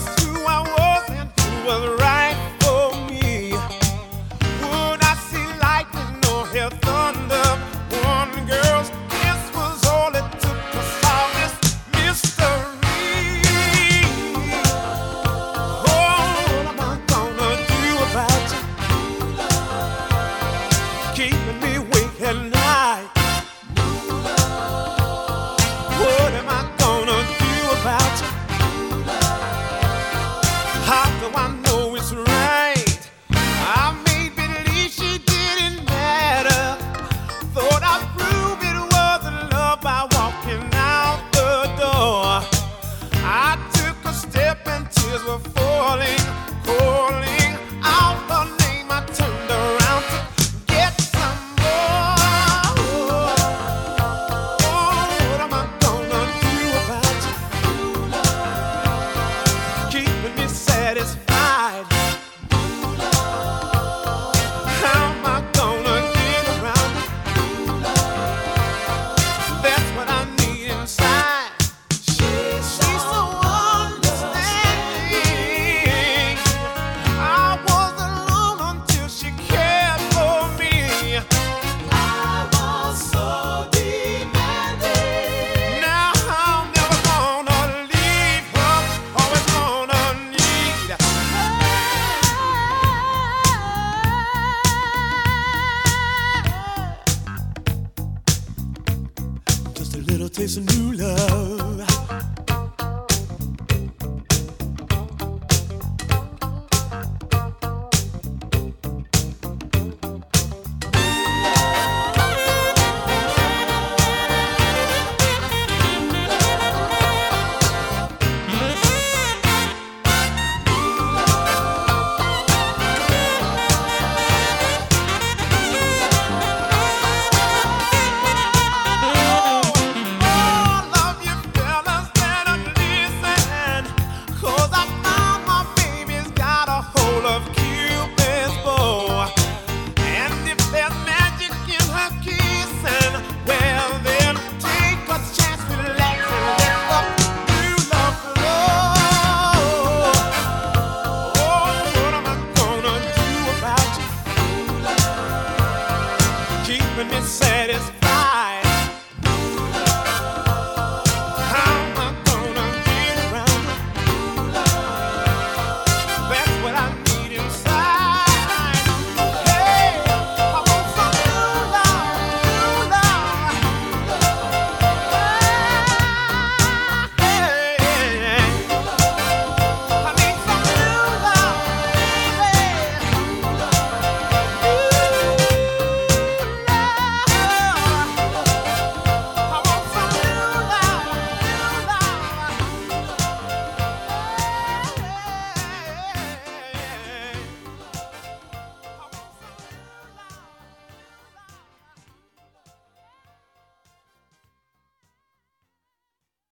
who I was and who was right for me. Would I see lightning or hear thunder? One girl's kiss was all it took to solve this mystery. Oh, what am I gonna do about you? Keeping me awake at night. What am I gonna do about you? How do I know it's right? I made believe she didn't matter. Thought I'd prove it wasn't love by walking out the door. I took a step and tears were falling, falling.